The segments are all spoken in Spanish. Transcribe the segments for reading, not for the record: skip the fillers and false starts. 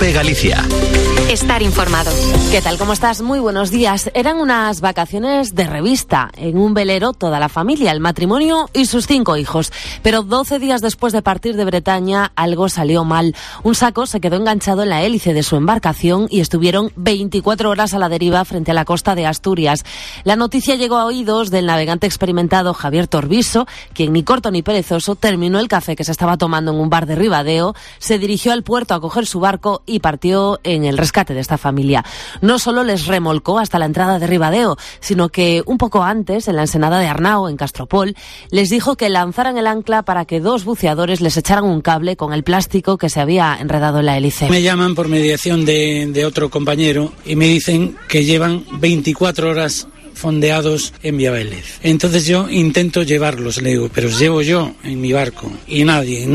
COPE Galicia. Estar informado. ¿Qué tal? ¿Cómo estás? Muy buenos días. Eran unas vacaciones de revista. En un velero toda la familia, el matrimonio y sus 5 hijos. Pero 12 días después de partir de Bretaña, algo salió mal. Un saco se quedó enganchado en la hélice de su embarcación y estuvieron 24 horas a la deriva frente a la costa de Asturias. La noticia llegó a oídos del navegante experimentado Javier Torviso, quien ni corto ni perezoso terminó el café que se estaba tomando en un bar de Ribadeo, se dirigió al puerto a coger su barco y partió en el rescate de esta familia. No solo les remolcó hasta la entrada de Ribadeo, sino que un poco antes, en la ensenada de Arnao, en Castropol, les dijo que lanzaran el ancla para que 2 buceadores les echaran un cable con el plástico que se había enredado en la hélice. Me llaman por mediación de otro compañero y me dicen que llevan 24 horas fondeados en Villavélez. Entonces yo intento llevarlos, le digo, pero os llevo yo en mi barco. Y nadie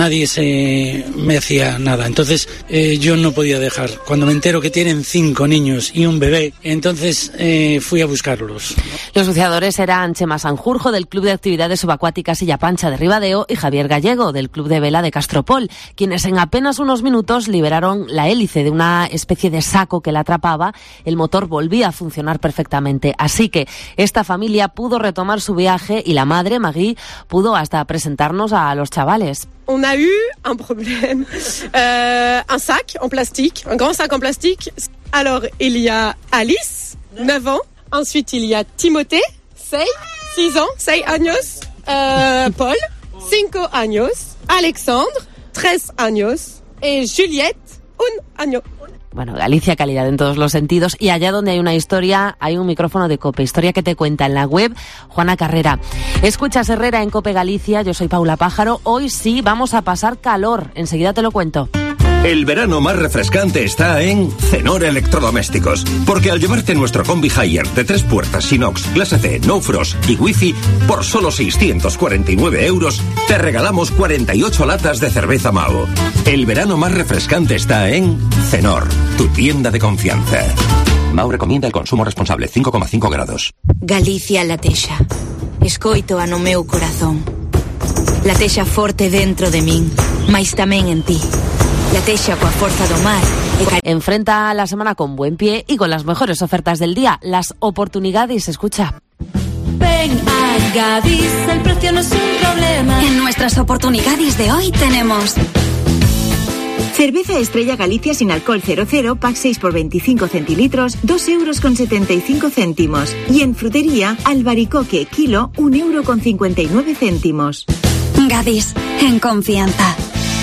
me hacía nada. Entonces yo no podía dejar. Cuando me entero que tienen 5 niños y un bebé, entonces fui a buscarlos. Los buceadores eran Chema Sanjurjo, del Club de Actividades Subacuáticas Illa Pancha de Ribadeo, y Javier Gallego, del Club de Vela de Castropol, quienes en apenas unos minutos liberaron la hélice de una especie de saco que la atrapaba. El motor volvía a funcionar perfectamente. Así que esta familia pudo retomar su viaje y la madre, Magui, pudo hasta presentarnos a los chavales. On a eu un problème, un sac en plastique, un grand sac en plastique. Alors, il y a Alice, 9 ans. Ensuite, il y a Timothée, 6 años. Paul, 5 años. Alexandre, 3 años. Y Juliette, 1 año. Bueno, Galicia, calidad en todos los sentidos. Y allá donde hay una historia, hay un micrófono de COPE. Historia que te cuenta en la web Juana Carrera. Escuchas Herrera en COPE Galicia. Yo soy Paula Pájaro. Hoy sí vamos a pasar calor. Enseguida te lo cuento. El verano más refrescante está en Cenor Electrodomésticos, porque al llevarte nuestro Combi Hire de 3 puertas inox, clase C, no frost y wifi, por solo 649 €, te regalamos 48 latas de cerveza Mao. El verano más refrescante está en Cenor, tu tienda de confianza. Mao recomienda el consumo responsable, 5,5 grados. Galicia latexa. Escoito a no meu corazón. Latexa forte dentro de min, mais tamén en ti. Latexa coa forza do mar. Enfrenta la semana con buen pie y con las mejores ofertas del día. Las oportunidades, escucha. Ven a Gadis, el precio no es un problema. En nuestras oportunidades de hoy tenemos cerveza Estrella Galicia sin alcohol 00, pack 6 por 25 centilitros, 2,75 €. Y en frutería, albaricoque, kilo, 1,59 €. Gadis, en confianza.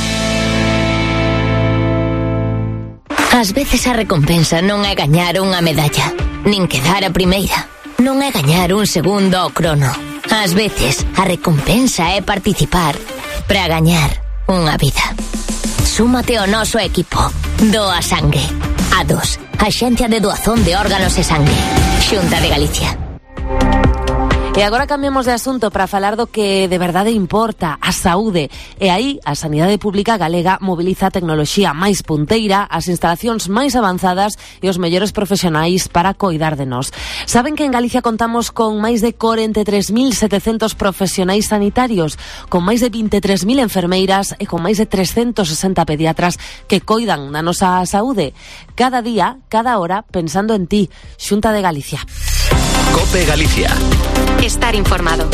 Ás veces a recompensa non é gañar unha medalla, nin quedar a primeira, non é gañar un segundo ao crono. Ás veces a recompensa é participar para gañar unha vida. Súmate ao noso equipo. Doa sangue. A2, Axencia de Doazón de Órganos e Sangue. Xunta de Galicia. E agora cambiamos de asunto para falar do que de verdade importa, a saúde. E aí, a Sanidade Pública Galega mobiliza a tecnoloxía máis punteira, as instalacións máis avanzadas e os mellores profesionais para coidar de nós. Saben que en Galicia contamos con máis de 43.700 profesionais sanitarios, con máis de 23.000 enfermeiras e con máis de 360 pediatras que coidan da nosa saúde. Cada día, cada hora, pensando en ti. Xunta de Galicia. COPE Galicia. Estar informado.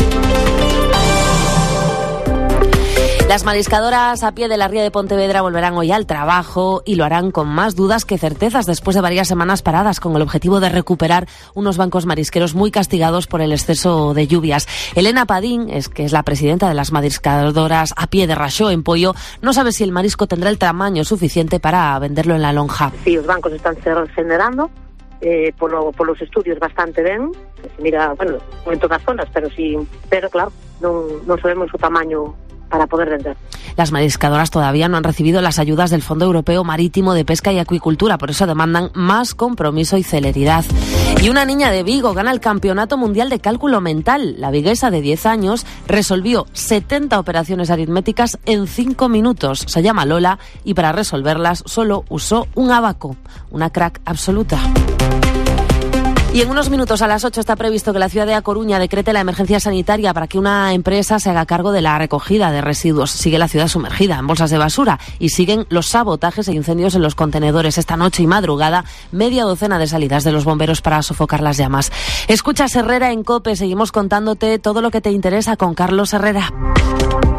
Las mariscadoras a pie de la ría de Pontevedra volverán hoy al trabajo y lo harán con más dudas que certezas después de varias semanas paradas, con el objetivo de recuperar unos bancos marisqueros muy castigados por el exceso de lluvias. Elena Padín, que es la presidenta de las mariscadoras a pie de Raxó, en Poio, no sabe si el marisco tendrá el tamaño suficiente para venderlo en la lonja. Sí, os bancos están regenerando, polos estudios bastante ben. Mira, bueno, non en todas as zonas, pero claro, non sabemos o tamaño para poder vender. Las mariscadoras todavía no han recibido las ayudas del Fondo Europeo Marítimo de Pesca y Acuicultura, por eso demandan más compromiso y celeridad. Y una niña de Vigo gana el Campeonato Mundial de Cálculo Mental. La viguesa de 10 años resolvió 70 operaciones aritméticas en 5 minutos. Se llama Lola y para resolverlas solo usó un abaco. Una crack absoluta. Y en unos minutos, a las 8, está previsto que la ciudad de A Coruña decrete la emergencia sanitaria para que una empresa se haga cargo de la recogida de residuos. Sigue la ciudad sumergida en bolsas de basura y siguen los sabotajes e incendios en los contenedores. Esta noche y madrugada, media docena de salidas de los bomberos para sofocar las llamas. Escuchas Herrera en COPE. Seguimos contándote todo lo que te interesa con Carlos Herrera.